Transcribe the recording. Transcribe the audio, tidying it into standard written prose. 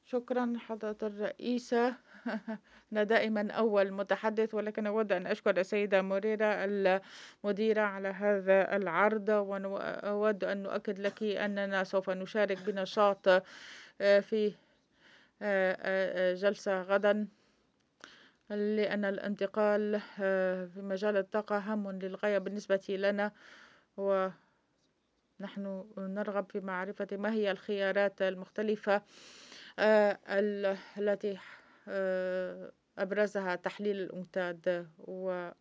شكرا حضرة الرئيسة. أنا دائما أول متحدث، ولكن أود أن أشكر السيدة موريرا المديرة على هذا العرض، وأود أن نؤكد لك أننا سوف نشارك بنشاط في جلسة غدا، لأن الانتقال في مجال الطاقة هام للغاية بالنسبة لنا، ونحن نرغب في معرفة ما هي الخيارات المختلفة التي أبرزها تحليل الأنتاد.